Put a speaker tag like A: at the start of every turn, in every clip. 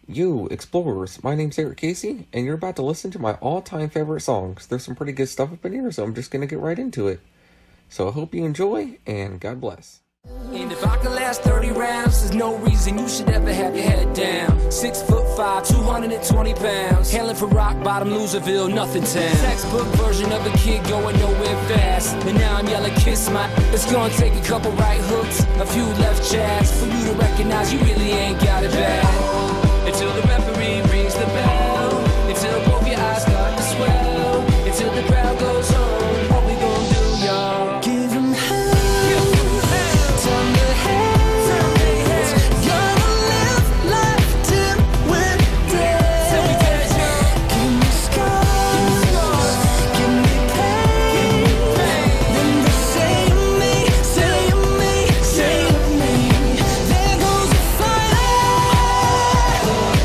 A: You, explorers, my name's Eric Casey, and you're about to listen to my all-time favorite songs. There's some pretty good stuff up in here, so I'm just gonna get right into it. So I hope you enjoy, and God bless.
B: And if I can last 30 rounds, there's no reason you should ever have your head down. 6'5", 220 pounds. Hailing from rock bottom, Loserville, nothing town. Textbook version of a kid going nowhere fast. And now I'm yelling, kiss my. It's gonna take a couple right hooks, a few left jabs, for you to recognize you really ain't got it bad. Until the referee rings the bell. Until both your eyes start to swell. Until the crowd goes home. What we gonna do, y'all? Give 'em hell. Turn the heads. Gonna live life till we're dead. Give me scars. Give me pain. Then they say to me, say to me, say to me. There goes the fight.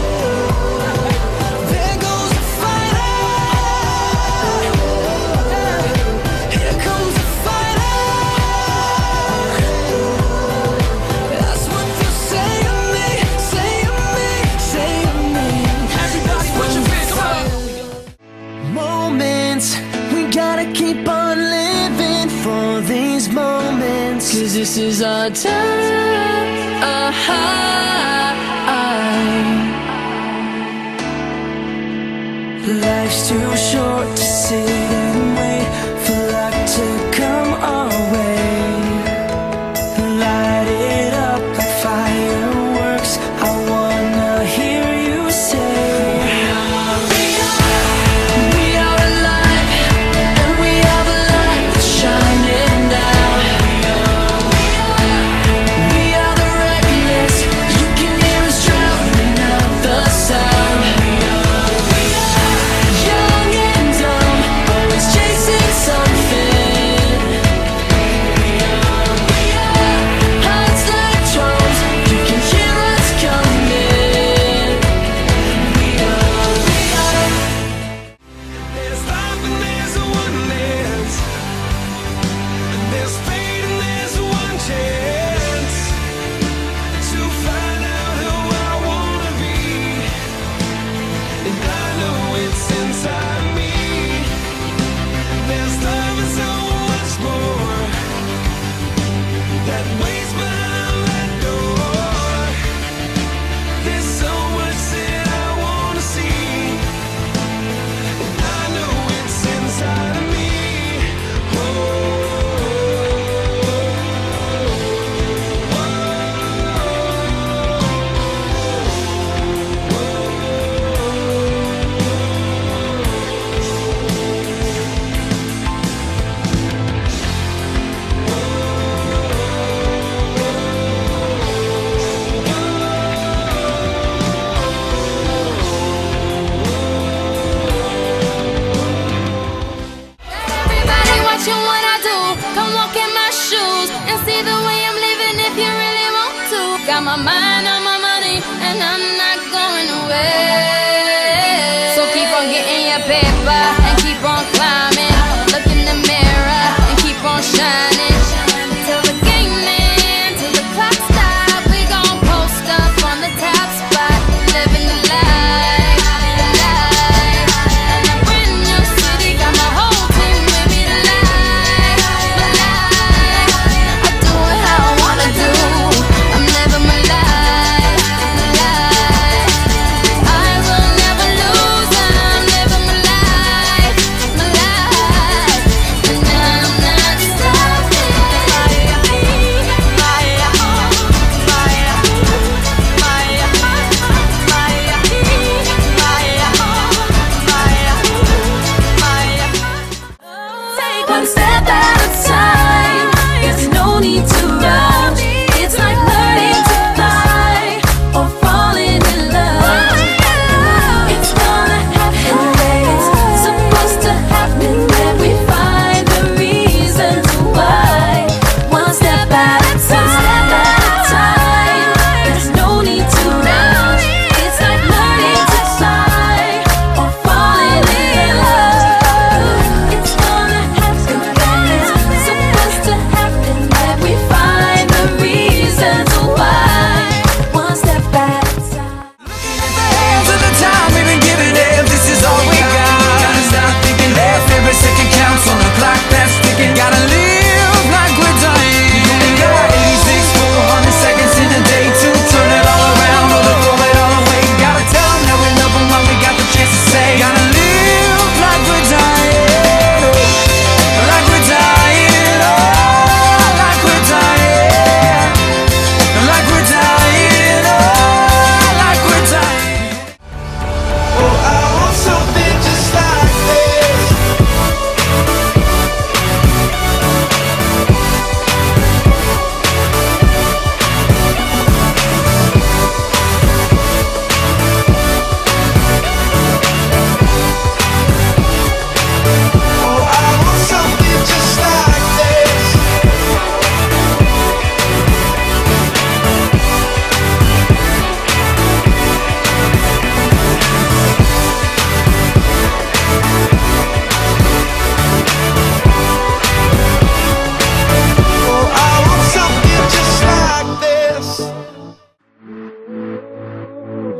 B: There goes the fight. Here comes the fight. That's what you say to me, say to me, say to me. Everybody put your hands up. Moments, we gotta keep on living for these moments. 'Cause this is our time. Life's too short to sit and wait for luck to come our way. Light it up like fireworks. I wanna hear you say, we are alive, and we are the light that's shining now. We are the reckless. You can hear us drowning out the sound. Young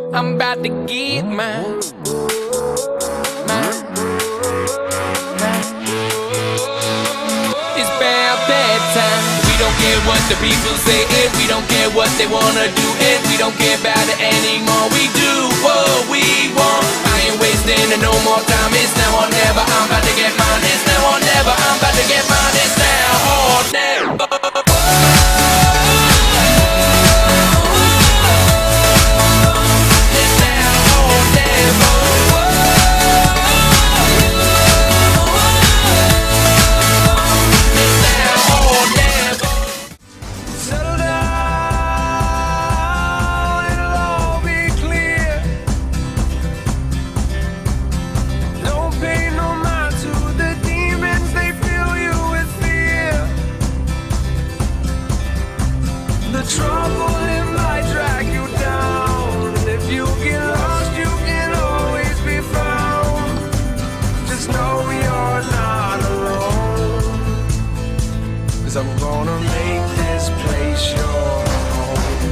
B: I'm about to get mine. It's bad time. We don't care what the people say, and we don't care what they wanna do, and we don't care about it anymore. We do what we want. I ain't wasting no more time. It's now or never. I'm about to get mine. It's now or never. I'm about to get mine. It's now or never.
C: I'm gonna make this place your home.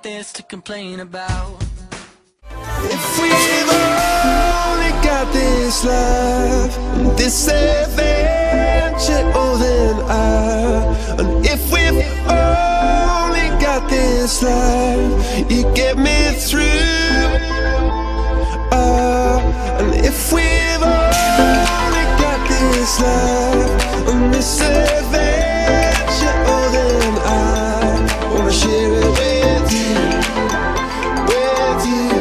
D: this to complain about.
C: If we've only got this life, this adventure, oh then and if we've only got this life, you get me through. And if we've only got this life, and this adventure, oh then I wanna share it with you, with you.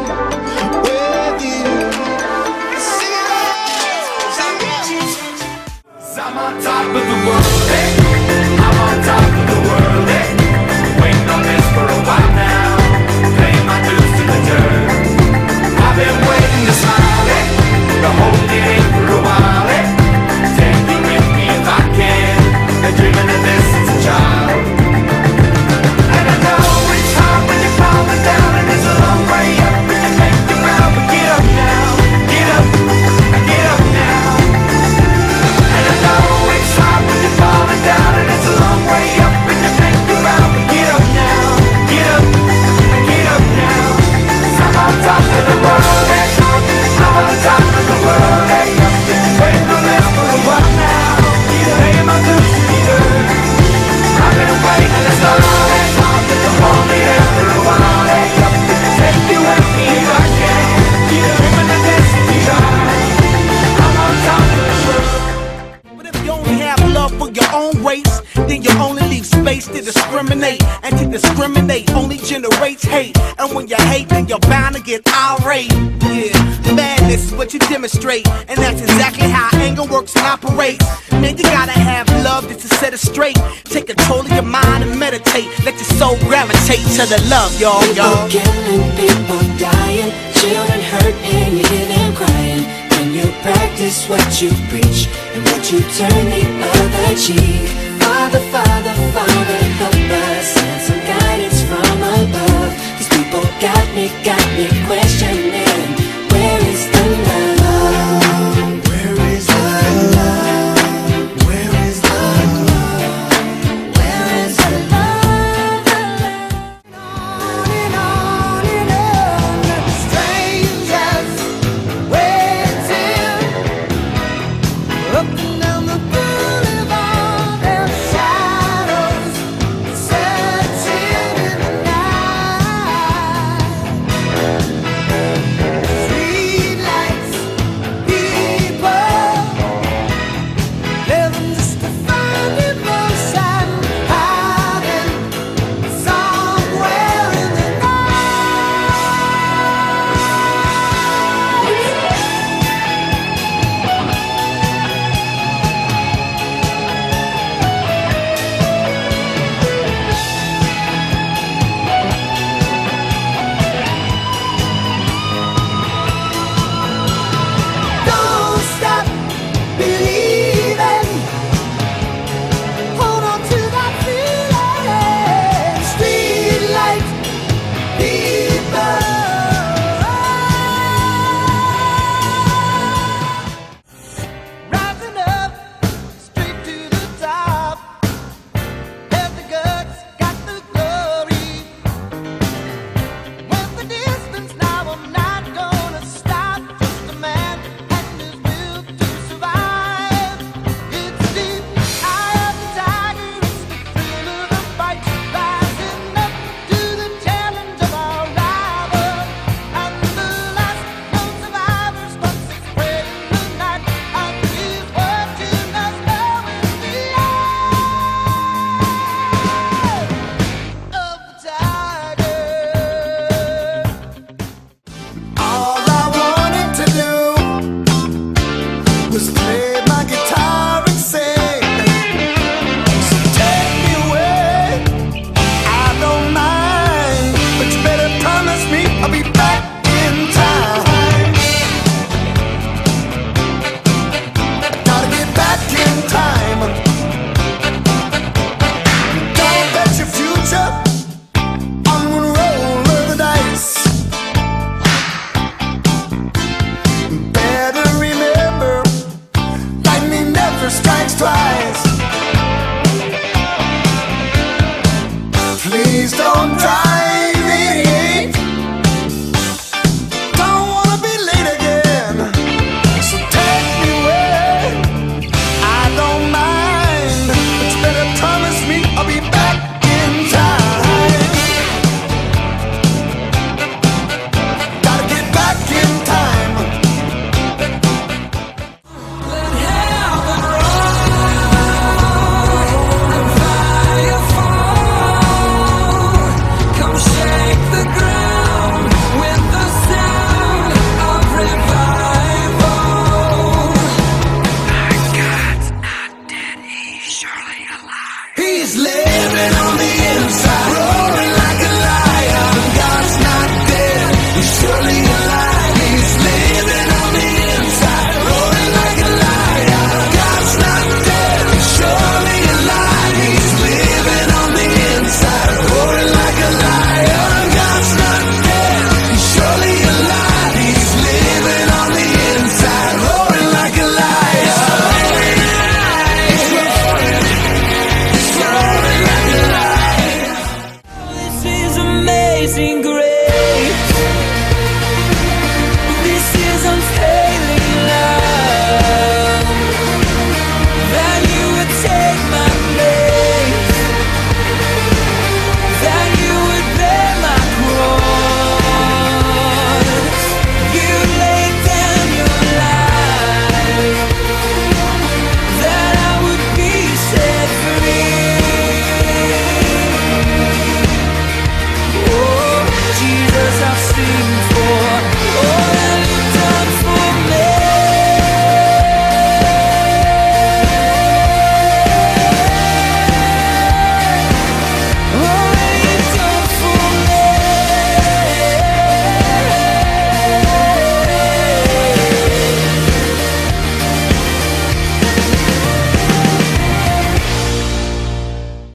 B: I'm on top of the world, hey. I'm on top of the world, hey. Waiting on this for a while now. Paying my dues to the dirt. I've been waiting to smile, hey. To hold it in for a while, hey. Take you with me if I can. Been dreaming of this since a child. And I know it's hard when you're falling down, and it's a long way up when you make the ground. But get up now, get up, get up now. And I know it's hard when you're falling down, and it's a long way up when you make the ground. But get up now, get up, get up now. 'Cause I'm on top of the world, hey. I'm on top of the world, hey. Waiting for this for a while now. Paying my dues to the earth. I've been waiting this long, hey. To hold me there for a while, hey. Take you with me if I can. Dreaming of this beyond. I'm on top of the world.
E: But if you only have love for your own race, then you only leave space to discriminate. And to discriminate only generates hate. And when you hate, then you're bound to get irate. Yeah, madness is what you demonstrate. And that's exactly how anger works and operates. Man, you gotta have love just to set it straight. Take control of your mind and meditate. Let your soul gravitate to the love, y'all.
F: People killing, people dying, children hurt and you hear them crying. When you practice what you preach and what you turn the other cheek.